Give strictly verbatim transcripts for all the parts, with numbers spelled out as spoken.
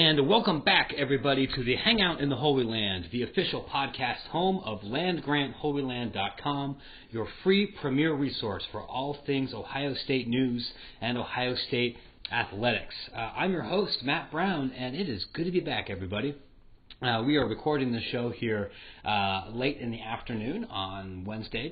And welcome back, everybody, to the Hangout in the Holy Land, the official podcast home of land grant holy land dot com, your free premier resource for all things Ohio State news and Ohio State athletics. Uh, I'm your host, Matt Brown, and it is good to be back, everybody. Uh, we are recording the show here uh, late in the afternoon on Wednesday,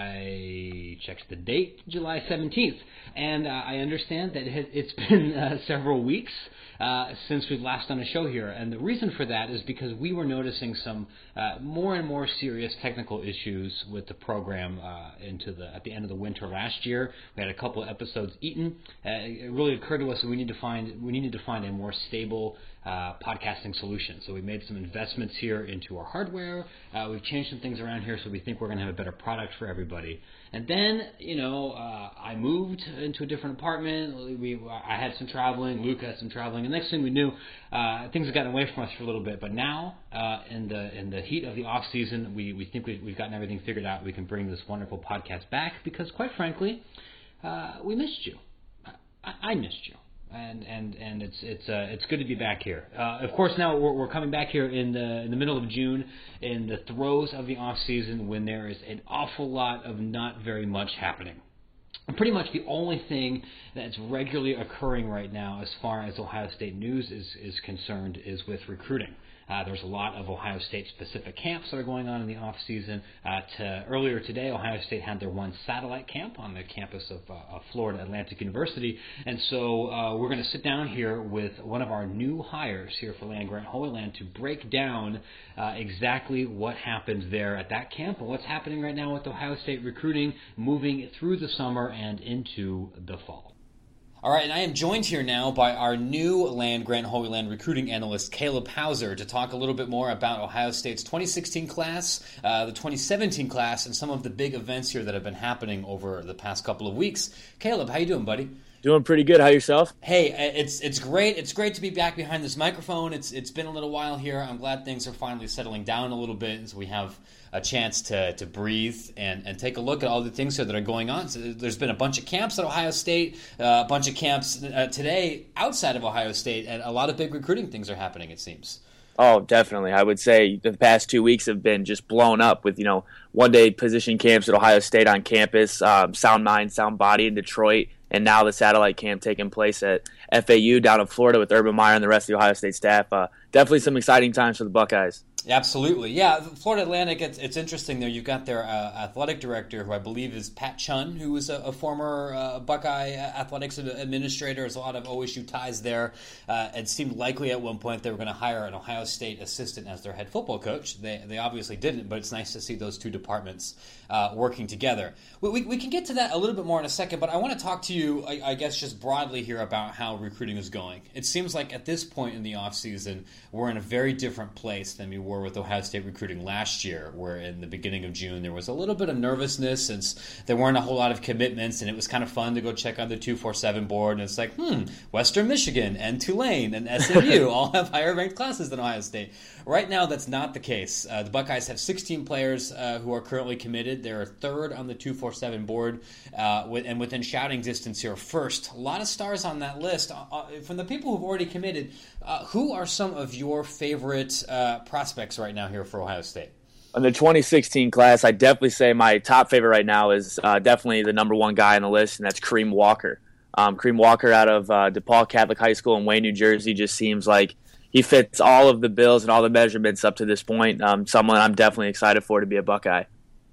July, checks the date, July seventeenth. And uh, I understand that it, it's been uh, several weeks uh, since we've last done a show here. And the reason for that is because we were noticing some uh, more and more serious technical issues with the program uh, into the at the end of the winter last year. We had a couple of episodes eaten. Uh, it really occurred to us that we need to find we needed to find a more stable uh, podcasting solution. So we made some investments here into our hardware. Uh, we've changed some things around here, so we think we're going to have a better product for everybody. And then, you know, uh, I moved into a different apartment. We, I had some traveling. Luke had some traveling. And next thing we knew, uh, things had gotten away from us for a little bit. But now, uh, in the in the heat of the off season, we we think we, we've gotten everything figured out. We can bring this wonderful podcast back because, quite frankly, uh, we missed you. I, I missed you. And and and it's it's uh, it's good to be back here. Uh, of course, now we're, we're coming back here in the in the middle of June, in the throes of the off season, when there is an awful lot of not very much happening. And pretty much the only thing that's regularly occurring right now, as far as Ohio State news is is concerned, is with recruiting. Uh, there's a lot of Ohio State-specific camps that are going on in the off-season. Uh, to, earlier today, Ohio State had their one satellite camp on the campus of, uh, of Florida Atlantic University. And so uh, we're going to sit down here with one of our new hires here for Land Grant Holy Land to break down uh, exactly what happened there at that camp and what's happening right now with Ohio State recruiting moving through the summer and into the fall. All right, and I am joined here now by our new Land Grant Holy Land recruiting analyst, Caleb Hauser, to talk a little bit more about Ohio State's twenty sixteen class, uh, the twenty seventeen class, and some of the big events here that have been happening over the past couple of weeks. Caleb, how you doing, buddy? Doing pretty good. How yourself? Hey, it's it's great. It's great to be back behind this microphone. It's it's been a little while here. I'm glad things are finally settling down a little bit, and so we have a chance to to breathe and, and take a look at all the things here that are going on. So there's been a bunch of camps at Ohio State, uh, a bunch of camps uh, today outside of Ohio State, and a lot of big recruiting things are happening, it seems. Oh, definitely. I would say the past two weeks have been just blown up with, you know, one-day position camps at Ohio State on campus, um, Sound Mind, Sound Body in Detroit, and now the satellite camp taking place at F A U down in Florida with Urban Meyer and the rest of the Ohio State staff. Uh, definitely some exciting times for the Buckeyes. Absolutely. Yeah, Florida Atlantic, it's, it's interesting there. You've got their uh, athletic director, who I believe is Pat Chun, who was a, a former uh, Buckeye athletics administrator. There's a lot of O S U ties there. Uh, it seemed likely at one point they were going to hire an Ohio State assistant as their head football coach. They they obviously didn't, but it's nice to see those two departments uh, working together. We, we, we can get to that a little bit more in a second, but I want to talk to you, I, I guess, just broadly here about how recruiting is going. It seems like at this point in the offseason, we're in a very different place than we were with Ohio State recruiting last year, where in the beginning of June there was a little bit of nervousness since there weren't a whole lot of commitments, and it was kind of fun to go check on the two forty-seven board, and it's like, hmm, Western Michigan and Tulane and S M U all have higher ranked classes than Ohio State. Right now, that's not the case. Uh, the Buckeyes have sixteen players uh, who are currently committed. They're third on the two forty-seven board, uh, with, and within shouting distance here, first. A lot of stars on that list. Uh, from the people who've already committed, uh, who are some of your favorite uh, prospects right now here for Ohio State? In the twenty sixteen class, I'd definitely say my top favorite right now is uh, definitely the number one guy on the list, and that's Kareem Walker. Um, Kareem Walker out of uh, DePaul Catholic High School in Wayne, New Jersey, just seems like he fits all of the bills and all the measurements up to this point. Um, someone I'm definitely excited for to be a Buckeye.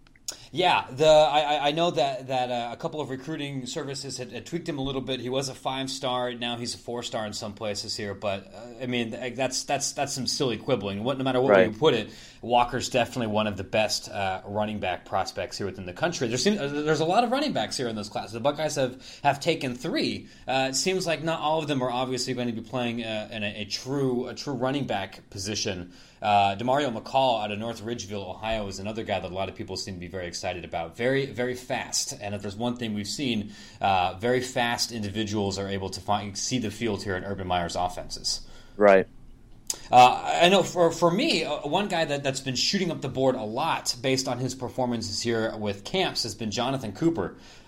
Yeah, the I, I know that that uh, a couple of recruiting services had, had tweaked him a little bit. He was a five star, now he's a four star in some places here. But uh, I mean, that's that's that's some silly quibbling. What no matter what right. way you put it, Walker's definitely one of the best uh, running back prospects here within the country. There seems, there's a lot of running backs here in this class. The Buckeyes have have taken three. Uh, it seems like not all of them are obviously going to be playing uh, in a, a true a true running back position. Uh, Demario McCall out of North Ridgeville, Ohio, is another guy that a lot of people seem to be very excited about. Very, very fast. And if there's one thing we've seen, uh, very fast individuals are able to find, see the field here in Urban Meyer's offenses. Right. Uh, I know for for me, uh, one guy that, that's been shooting up the board a lot based on his performances here with camps has been Jonathan Cooper.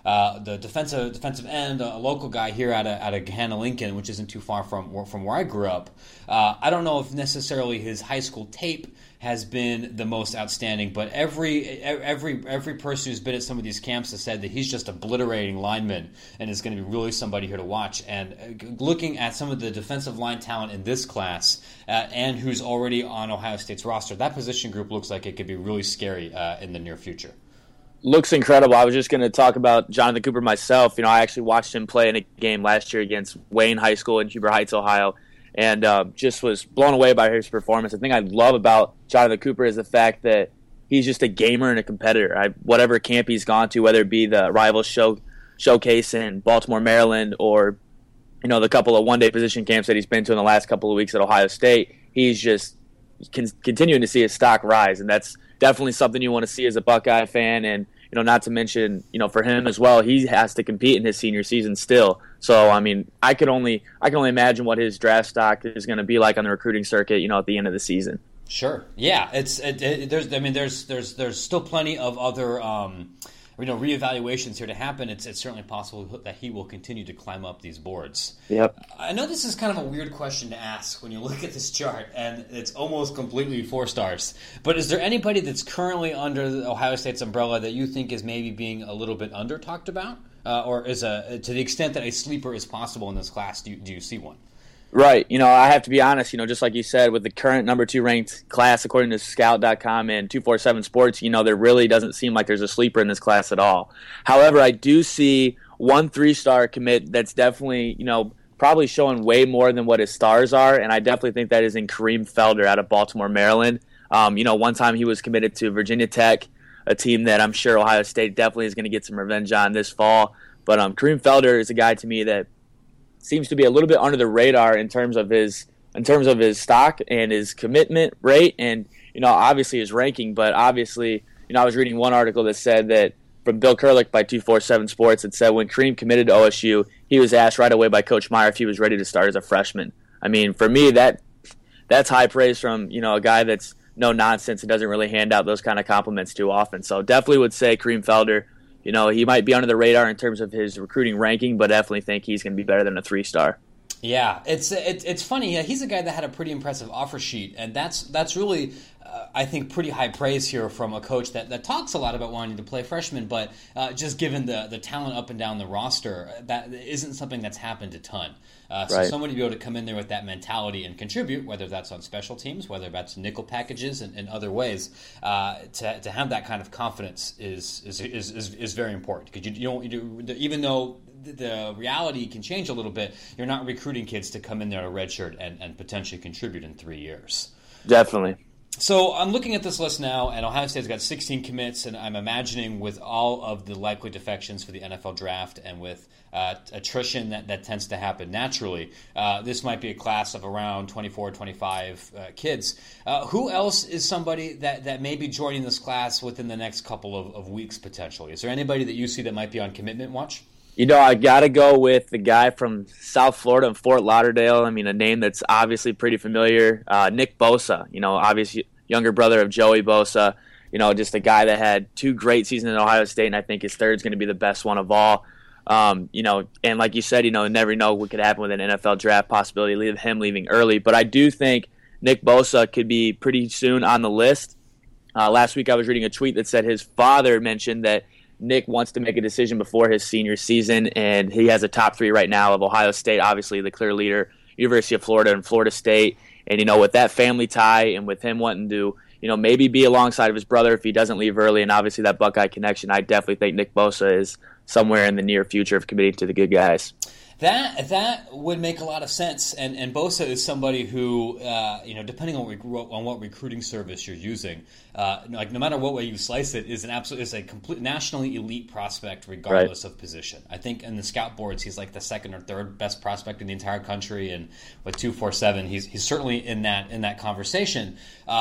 uh, the defensive defensive end, a local guy here out of out of Hannah Lincoln, which isn't too far from from where I grew up. Uh, I don't know if necessarily his high school tape has been the most outstanding, but every every every person who's been at some of these camps has said that he's just obliterating linemen and is going to be really somebody here to watch. And looking at some of the defensive line talent in this class uh, and who's already on Ohio State's roster, that position group looks like it could be really scary uh, in the near future. Looks incredible. I was just going to talk about Jonathan Cooper myself. You know, I actually watched him play in a game last year against Wayne High School in Huber Heights, Ohio, and uh, just was blown away by his performance. The thing I love about Jonathan Cooper is the fact that he's just a gamer and a competitor. I, whatever camp he's gone to, whether it be the Rivals show, Showcase in Baltimore, Maryland, or you know the couple of one-day position camps that he's been to in the last couple of weeks at Ohio State, he's just con- continuing to see his stock rise, and that's definitely something you want to see as a Buckeye fan. And you know, not to mention, you know, for him as well, he has to compete in his senior season still. So, I mean, I could only I can only imagine what his draft stock is going to be like on the recruiting circuit, you know, at the end of the season. Sure. Yeah. It's it, it, there's I mean there's there's there's still plenty of other um, you know reevaluations here to happen. It's it's certainly possible that he will continue to climb up these boards. Yep. I know this is kind of a weird question to ask when you look at this chart, and it's almost completely four stars. But is there anybody that's currently under the Ohio State's umbrella that you think is maybe being a little bit under talked about, uh, or is a to the extent that a sleeper is possible in this class? Do you, do you see one? Right. You know, I have to be honest, you know, just like you said, with the current number two ranked class, according to scout dot com and two forty-seven Sports, you know, there really doesn't seem like there's a sleeper in this class at all. However, I do see one three-star commit that's definitely, you know, probably showing way more than what his stars are, and I definitely think that is in Kareem Felder out of Baltimore, Maryland. Um, you know, one time he was committed to Virginia Tech, a team that I'm sure Ohio State definitely is going to get some revenge on this fall. But um, Kareem Felder is a guy to me that seems to be a little bit under the radar in terms of his in terms of his stock and his commitment rate, and you know obviously his ranking. But obviously, you know, I was reading one article that said that from Bill Kurlick by two forty-seven Sports, it said when Kareem committed to O S U, he was asked right away by Coach Meyer if he was ready to start as a freshman. I mean, for me, that that's high praise from you know a guy that's no nonsense and doesn't really hand out those kind of compliments too often. So definitely would say Kareem Felder. You know, he might be under the radar in terms of his recruiting ranking, but definitely think he's going to be better than a three-star. Yeah, it's it, it's funny. He's a guy that had a pretty impressive offer sheet, and that's that's really, uh, I think, pretty high praise here from a coach that, that talks a lot about wanting to play freshmen, but uh, just given the, the talent up and down the roster, that isn't something that's happened a ton. Uh, so right. Somebody to be able to come in there with that mentality and contribute, whether that's on special teams, whether that's nickel packages and, and other ways, uh, to to have that kind of confidence is is is, is, is very important, because you, you don't you do, even though the reality can change a little bit, you're not recruiting kids to come in there a redshirt and, and potentially contribute in three years. Definitely. So I'm looking at this list now, and Ohio State's got sixteen commits, and I'm imagining with all of the likely defections for the N F L draft and with uh, attrition that, that tends to happen naturally, uh, this might be a class of around twenty-four, twenty-five uh, kids. Uh, who else is somebody that, that may be joining this class within the next couple of, of weeks potentially? Is there anybody that you see that might be on commitment watch? You know, I got to go with the guy from South Florida and Fort Lauderdale. I mean, a name that's obviously pretty familiar, uh, Nick Bosa, you know, obviously younger brother of Joey Bosa, you know, just a guy that had two great seasons at Ohio State, and I think his third is going to be the best one of all. Um, you know, and like you said, you know, never know what could happen with an N F L draft possibility of him leaving early. But I do think Nick Bosa could be pretty soon on the list. Uh, last week I was reading a tweet that said his father mentioned that Nick wants to make a decision before his senior season, and he has a top three right now of Ohio State, obviously the clear leader, University of Florida and Florida State. And, you know, with that family tie and with him wanting to, you know, maybe be alongside of his brother if he doesn't leave early, and obviously that Buckeye connection, I definitely think Nick Bosa is somewhere in the near future of committing to the good guys. That that would make a lot of sense, and and Bosa is somebody who, uh, you know, depending on on what recruiting service you're using, uh, like no matter what way you slice it, is an absolute is a complete nationally elite prospect regardless right. of position. I think in the scout boards he's like the second or third best prospect in the entire country, and with two forty-seven he's he's certainly in that in that conversation. Uh,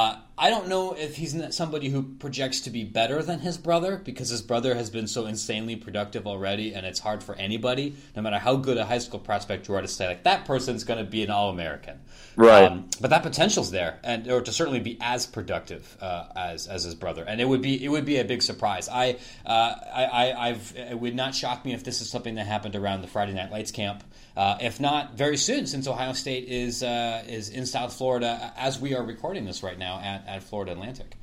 I don't know if he's not somebody who projects to be better than his brother, because his brother has been so insanely productive already, and it's hard for anybody, no matter how good a high school prospect you are, to say, like, that person's going to be an All-American. Right. Um, but that potential's there, and or to certainly be as productive uh, as as his brother, and it would be it would be a big surprise. I uh, I, I I've it would not shock me if this is something that happened around the Friday Night Lights camp. Uh, if not, very soon, since Ohio State is uh, is in South Florida as we are recording this right now at, at Florida Atlantic.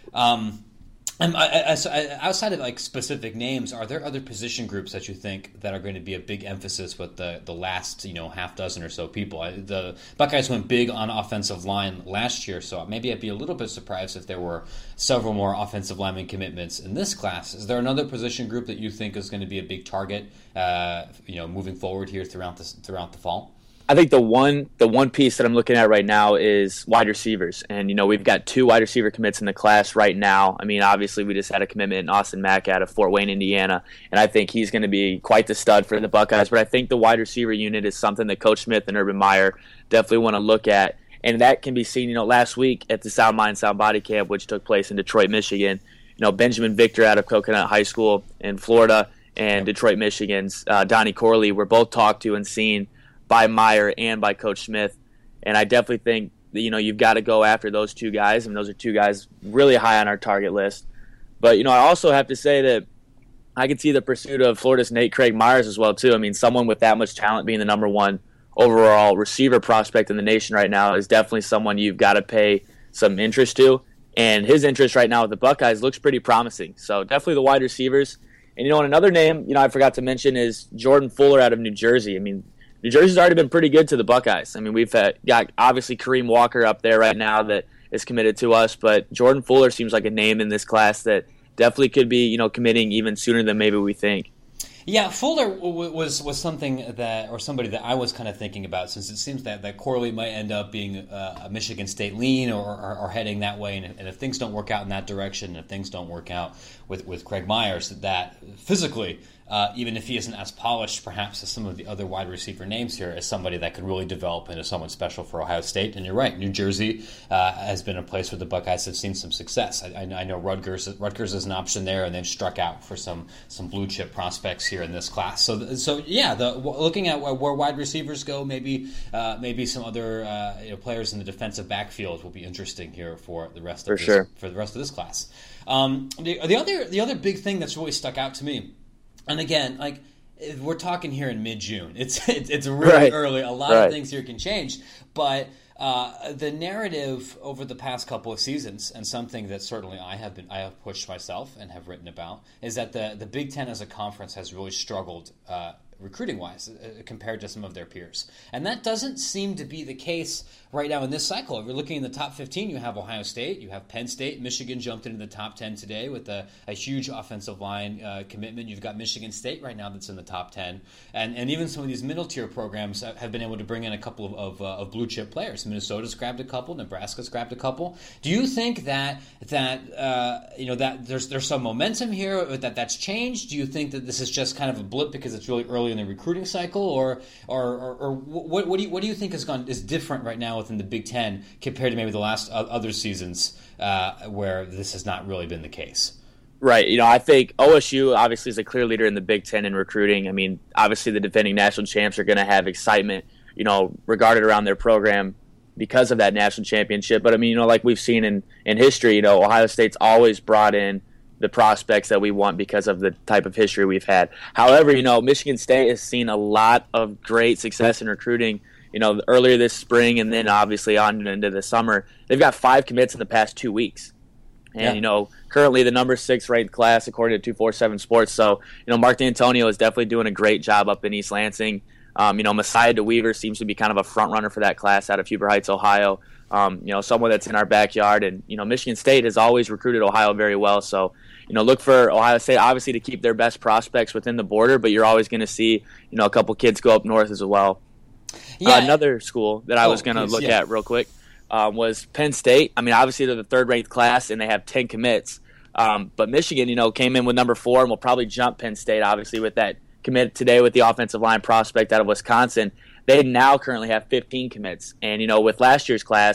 Um, and I, I, so I, outside of like specific names, are there other position groups that you think that are going to be a big emphasis with the, the last you know half dozen or so people? I, the Buckeyes went big on offensive line last year, so maybe I'd be a little bit surprised if there were several more offensive lineman commitments in this class. Is there another position group that you think is going to be a big target, uh, you know, moving forward here throughout the throughout the fall? I think the one the one piece that I'm looking at right now is wide receivers. And, you know, we've got two wide receiver commits in the class right now. I mean, obviously we just had a commitment in Austin Mack out of Fort Wayne, Indiana, and I think he's going to be quite the stud for the Buckeyes. But I think the wide receiver unit is something that Coach Smith and Urban Meyer definitely want to look at. And that can be seen, you know, last week at the Sound Mind, Sound Body Camp, which took place in Detroit, Michigan. You know, Benjamin Victor out of Coconut High School in Florida and Detroit, Michigan's uh, Donnie Corley were both talked to and seen by Meyer and by Coach Smith. And I definitely think that, you know, you've got to go after those two guys. I mean, those are two guys really high on our target list. But, you know, I also have to say that I can see the pursuit of Florida's Nate Craig Myers as well, too. I mean, someone with that much talent being the number one overall receiver prospect in the nation right now is definitely someone you've got to pay some interest to. And his interest right now with the Buckeyes looks pretty promising. So definitely the wide receivers. And, you know, and another name, you know, I forgot to mention is Jordan Fuller out of New Jersey. I mean, New Jersey's already been pretty good to the Buckeyes. I mean, we've had, got obviously Kareem Walker up there right now that is committed to us, but Jordan Fuller seems like a name in this class that definitely could be, you know, committing even sooner than maybe we think. Yeah, Fuller w- was was something that, or somebody that I was kind of thinking about, since it seems that, that Corley might end up being uh, a Michigan State lean or, or, or heading that way, and if, and if things don't work out in that direction, and if things don't work out with, with Craig Myers, that physically, uh, even if he isn't as polished perhaps as some of the other wide receiver names here, is somebody that could really develop into someone special for Ohio State. And you're right, New Jersey uh, has been a place where the Buckeyes have seen some success. I, I know Rutgers Rutgers is an option there, and they've struck out for some some blue chip prospects here in this class. So, so yeah, the, looking at where wide receivers go, maybe uh, maybe some other uh, you know, players in the defensive backfield will be interesting here for the rest for of this, sure. for the rest of this class. Um, the, the other the other big thing that's really stuck out to me, and again, like, we're talking here in mid-June. It's it's, it's really right. early. A lot right. of things here can change, but uh, the narrative over the past couple of seasons, and something that certainly I have been I have pushed myself and have written about, is that the the Big Ten as a conference has really struggled Uh, recruiting-wise uh, compared to some of their peers. And that doesn't seem to be the case right now in this cycle. If you're looking in the top fifteen, you have Ohio State, you have Penn State, Michigan jumped into the top ten today with a, a huge offensive line uh, commitment. You've got Michigan State right now that's in the top ten. And and even some of these middle-tier programs have been able to bring in a couple of, of, uh, of blue-chip players. Minnesota's grabbed a couple, Nebraska's grabbed a couple. Do you think that that uh, you know that there's there's some momentum here, that that's changed? Do you think that this is just kind of a blip because it's really early in the recruiting cycle, or or, or, or what, what do you what do you think has gone is different right now within the Big Ten compared to maybe the last other seasons uh, where this has not really been the case? Right. You know, I think O S U obviously is a clear leader in the Big Ten in recruiting. I mean, obviously the defending national champs are going to have excitement, you know, regarded around their program because of that national championship. But I mean, you know, like we've seen in, in history, you know, Ohio State's always brought in the prospects that we want because of the type of history we've had. However, you know, Michigan State has seen a lot of great success in recruiting, you know, earlier this spring and then obviously on into the summer. They've got five commits in the past two weeks. And, yeah. you know, currently the number six ranked class according to two forty-seven Sports. So, you know, Mark D'Antonio is definitely doing a great job up in East Lansing. Um, you know, Messiah DeWeaver seems to be kind of a front runner for that class out of Huber Heights, Ohio. Um, you know, someone that's in our backyard. And, you know, Michigan State has always recruited Ohio very well. So, you know, look for Ohio State, obviously, to keep their best prospects within the border, but you're always going to see, you know, a couple kids go up north as well. Yeah. Uh, another school that I oh, was going to look yeah. at real quick um, was Penn State. I mean, obviously, they're the third-ranked class, and they have ten commits. Um, but Michigan, you know, came in with number four and will probably jump Penn State, obviously, with that commit today with the offensive line prospect out of Wisconsin. They now currently have fifteen commits. And, you know, with last year's class,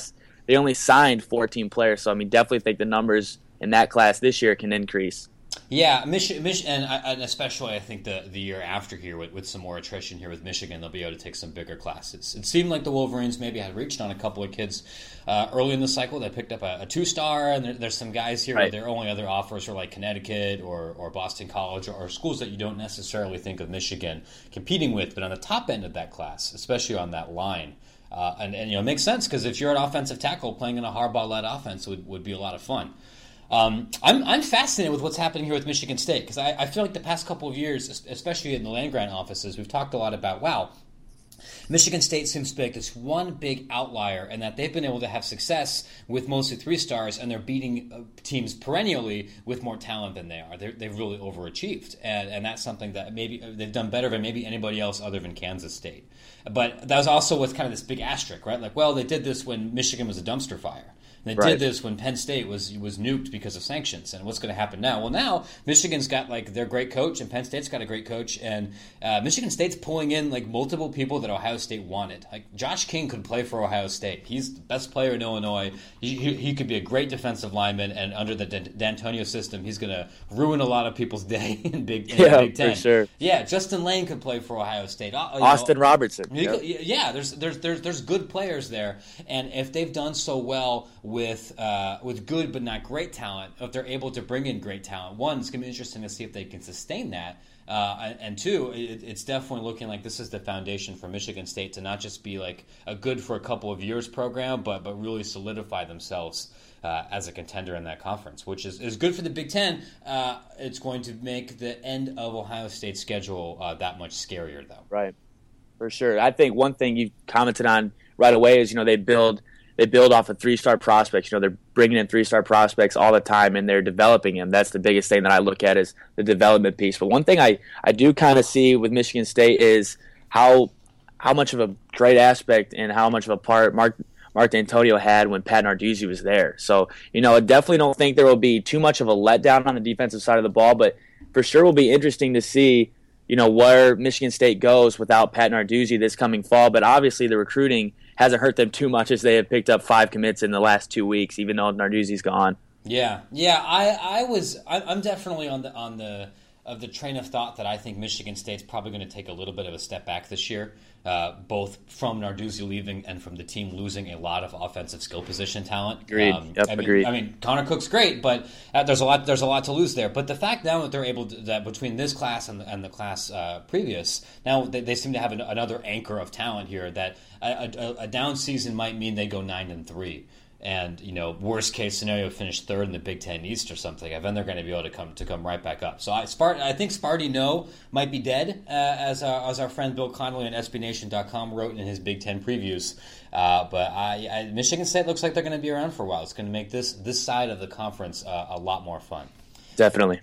they only signed fourteen players. So I mean, definitely think the numbers in that class this year can increase. Yeah, Mich- Mich- and, and especially I think the the year after here with, with some more attrition here with Michigan, they'll be able to take some bigger classes. It seemed like the Wolverines maybe had reached on a couple of kids uh, early in the cycle. They picked up a, a two-star, and there, there's some guys here right. where their only other offers are like Connecticut or, or Boston College or, or schools that you don't necessarily think of Michigan competing with. But on the top end of that class, especially on that line, uh, and, and you know it makes sense because if you're an offensive tackle playing in a Harbaugh-led offense, would would be a lot of fun. Um, I'm I'm fascinated with what's happening here with Michigan State because I, I feel like the past couple of years, especially in the land-grant offices, we've talked a lot about, wow, Michigan State seems to be like this one big outlier and that they've been able to have success with mostly three stars and they're beating teams perennially with more talent than they are. They're, they've really overachieved, and, and that's something that maybe they've done better than maybe anybody else other than Kansas State. But that was also with kind of this big asterisk, right? Like, well, they did this when Michigan was a dumpster fire. They right. did this when Penn State was was nuked because of sanctions. And what's going to happen now? Well, now Michigan's got like their great coach, and Penn State's got a great coach, and uh, Michigan State's pulling in like multiple people that Ohio State wanted. Like Josh King could play for Ohio State. He's the best player in Illinois. He, he, he could be a great defensive lineman, and under the D'Antonio system, he's going to ruin a lot of people's day in Big, in yeah, Big Ten. For sure. Yeah, Justin Lane could play for Ohio State. Uh, Austin know, Robertson. Yep. Yeah, there's there's there's there's good players there, and if they've done so well with uh, with good but not great talent, if they're able to bring in great talent, one, it's going to be interesting to see if they can sustain that. Uh, and, and two, it, it's definitely looking like this is the foundation for Michigan State to not just be like a good for a couple of years program, but but really solidify themselves uh, as a contender in that conference, which is, is good for the Big Ten. Uh, it's going to make the end of Ohio State's schedule uh, that much scarier, though. Right, for sure. I think one thing you commented on right away is, you know, they build – They build off of three-star prospects. You know, they're bringing in three-star prospects all the time, and they're developing them. That's the biggest thing that I look at is the development piece. But one thing I, I do kind of see with Michigan State is how how much of a great aspect and how much of a part Mark Mark D'Antonio had when Pat Narduzzi was there. So, you know, I definitely don't think there will be too much of a letdown on the defensive side of the ball, but for sure will be interesting to see, you know, where Michigan State goes without Pat Narduzzi this coming fall. But obviously the recruiting hasn't hurt them too much as they have picked up five commits in the last two weeks, even though Narduzzi's gone. Yeah, yeah, I, I was, I'm definitely on the on the of the train of thought that I think Michigan State's probably going to take a little bit of a step back this year, uh, both from Narduzzi leaving and from the team losing a lot of offensive skill position talent. Agreed. Um, yep, I mean, agreed. I mean, Connor Cook's great, but uh, there's a lot there's a lot to lose there. But the fact now that they're able to, that between this class and the, and the class uh, previous, now they, they seem to have an, another anchor of talent here. That a, a, a down season might mean they go nine and three. And, you know, worst case scenario, finish third in the Big Ten East or something. And then they're going to be able to come to come right back up. So I, Spart- I think Sparty No might be dead, uh, as our, as our friend Bill Connolly on S B Nation dot com wrote in his Big Ten previews. Uh, but I, I, Michigan State looks like they're going to be around for a while. It's going to make this this side of the conference uh, a lot more fun. Definitely.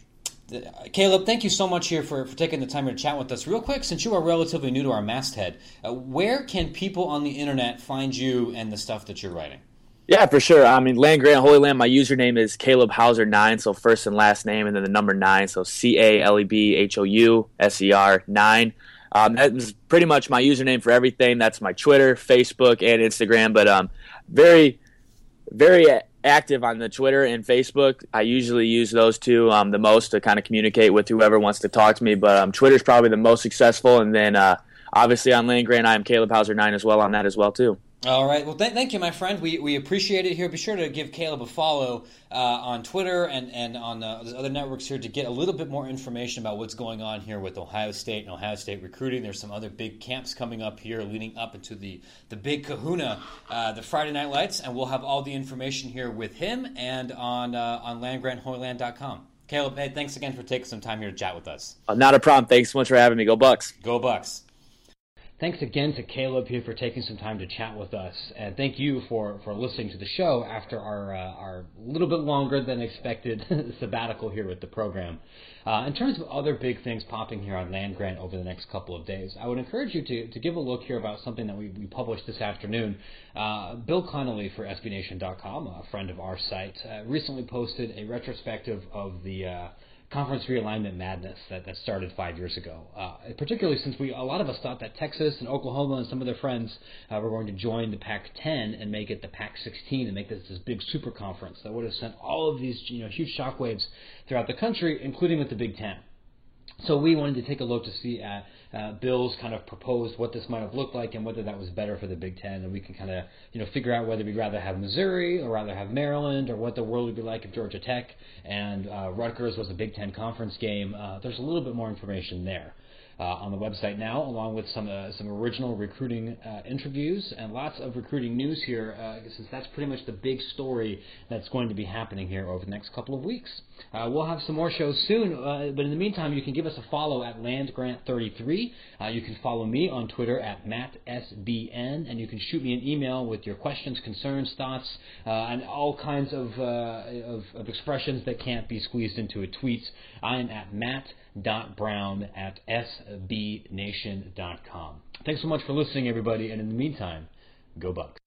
Caleb, thank you so much here for, for taking the time to chat with us. Real quick, since you are relatively new to our masthead, uh, where can people on the internet find you and the stuff that you're writing? Yeah, for sure. I mean, Land Grant Holy Land, my username is Caleb Hauser nine, so first and last name, and then the number nine, so C A L E B H O U S E R nine. Um, that is pretty much my username for everything. That's my Twitter, Facebook, and Instagram, but um, very, very active on the Twitter and Facebook. I usually use those two um, the most to kind of communicate with whoever wants to talk to me, but um, Twitter's probably the most successful, and then uh, obviously on Land Grant, I am Caleb Hauser nine as well on that as well, too. All right. Well, th- thank you, my friend. We we appreciate it here. Be sure to give Caleb a follow uh, on Twitter and, and on uh, the other networks here to get a little bit more information about what's going on here with Ohio State and Ohio State recruiting. There's some other big camps coming up here leading up into the, the big kahuna, uh, the Friday Night Lights, and we'll have all the information here with him and on uh, on land grant holy land dot com. Caleb, hey, thanks again for taking some time here to chat with us. Uh, not a problem. Thanks so much for having me. Go Bucks. Go Bucks. Thanks again to Caleb here for taking some time to chat with us, and thank you for, for listening to the show after our uh, our little bit longer than expected sabbatical here with the program. Uh, in terms of other big things popping here on Land Grant over the next couple of days, I would encourage you to, to give a look here about something that we, we published this afternoon. Uh, Bill Connolly for S B Nation dot com, a friend of our site, uh, recently posted a retrospective of the uh, conference realignment madness that, that started five years ago. Uh, particularly since we a lot of us thought that Texas and Oklahoma and some of their friends uh, were going to join the Pac ten and make it the Pac sixteen and make this this big super conference that would have sent all of these you know huge shockwaves throughout the country, including with the Big Ten. So we wanted to take a look to see at uh, Bill's kind of proposed what this might have looked like and whether that was better for the Big Ten, and we can kind of you know figure out whether we'd rather have Missouri or rather have Maryland, or what the world would be like if Georgia Tech and uh, Rutgers was a Big Ten conference game. Uh, there's a little bit more information there. Uh, on the website now, along with some uh, some original recruiting uh, interviews and lots of recruiting news here, uh, since that's pretty much the big story that's going to be happening here over the next couple of weeks. Uh, we'll have some more shows soon, uh, but in the meantime, you can give us a follow at Land Grant thirty-three. Uh, you can follow me on Twitter at Matt S B N, and you can shoot me an email with your questions, concerns, thoughts, uh, and all kinds of, uh, of of expressions that can't be squeezed into a tweet. I am at matt.brown at s b nation dot com. Thanks so much for listening, everybody, and in the meantime, go Bucks.